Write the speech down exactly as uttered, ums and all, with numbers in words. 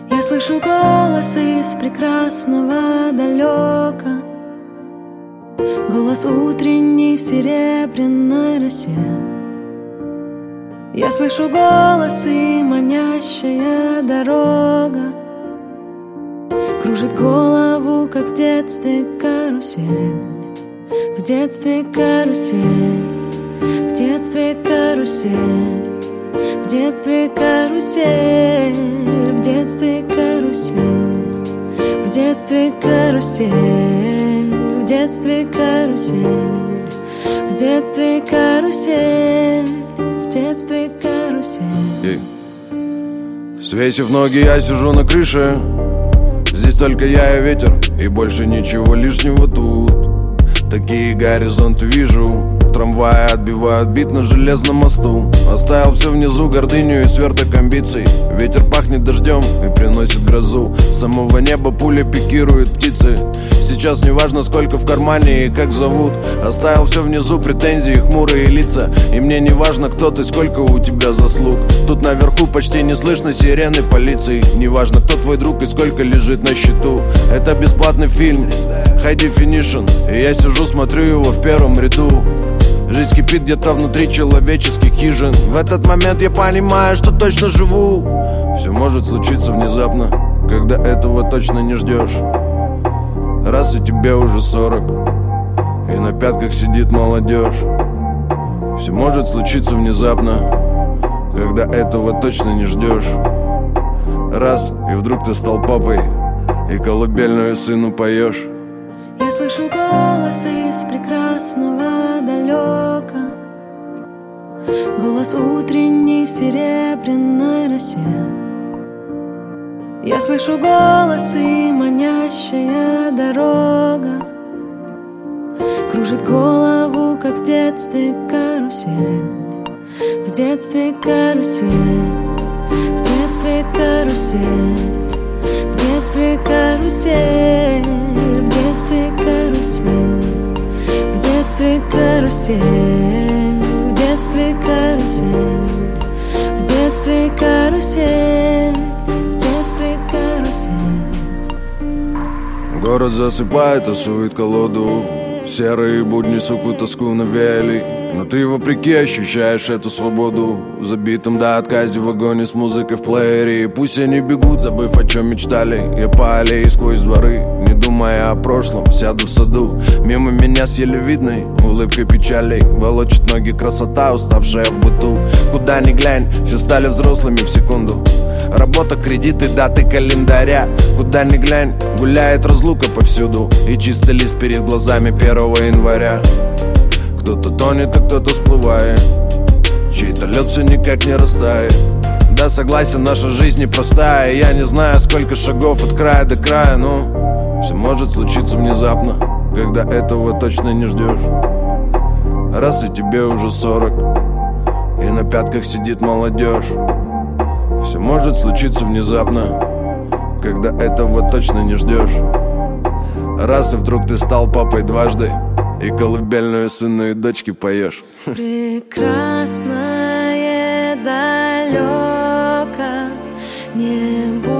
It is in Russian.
Я слышу голос из прекрасного далека, голос утренний в серебряной росе. Я слышу голос и манящая дорога кружит голову, как в детстве карусель. В детстве карусель, в детстве карусель, в детстве карусель, в детстве карусель, в детстве карусель, в детстве карусель, в детстве карусель, в детстве карусель. Свесив ноги, я сижу на крыше. Здесь только я и ветер, и больше ничего лишнего тут. Такие горизонты вижу. Трамваи отбивают бит на железном мосту. Оставил все внизу, гордыню и сверток амбиций. Ветер пахнет дождем и приносит грозу. С самого неба пуля пикирует птицы. Сейчас не важно, сколько в кармане и как зовут. Оставил все внизу, претензии, хмурые лица. И мне не важно, кто ты, сколько у тебя заслуг. Тут наверху почти не слышно сирены полиции. Не важно, кто твой друг и сколько лежит на счету. Это бесплатный фильм, high definition. И я сижу, смотрю его в первом ряду. Жизнь кипит где-то внутри человеческих хижин. В этот момент я понимаю, что точно живу. Все может случиться внезапно, когда этого точно не ждешь. Раз и тебе уже сорок, и на пятках сидит молодежь. Все может случиться внезапно, когда этого точно не ждешь. Раз, и вдруг ты стал папой, и колыбельную сыну поешь. Я слышу голос из прекрасного далека, голос утренний в серебряной росе. Я слышу голос и манящая дорога кружит голову, как в детстве карусель. В детстве карусель, в детстве карусель, в детстве карусель, в детстве карусель, в детстве карусель, в детстве карусель, в детстве карусель, в детстве карусель. Город засыпает, тасует колоду. Серые будни сукут тоску навели. Но ты вопреки ощущаешь эту свободу в забитом до отказе вагоне с музыкой в плеере. И пусть они бегут, забыв, о чем мечтали. Я по аллее сквозь дворы, не думая о прошлом, сяду в саду. Мимо меня с еле видной улыбкой печали волочит ноги красота, уставшая в быту. Куда ни глянь, все стали взрослыми в секунду. Работа, кредиты, даты календаря. Куда ни глянь, гуляет разлука повсюду. И чистый лист перед глазами первого января. Кто-то тонет, а кто-то всплывает. Чей-то лед все никак не растает. Да, согласен, наша жизнь непростая. Я не знаю, сколько шагов от края до края, но все может случиться внезапно, когда этого точно не ждешь. Раз и тебе уже сорок, и на пятках сидит молодежь. Все может случиться внезапно, когда этого точно не ждешь. Раз и вдруг ты стал папой дважды, и колыбельную сыну и дочке поешь. Прекрасное далеко небо.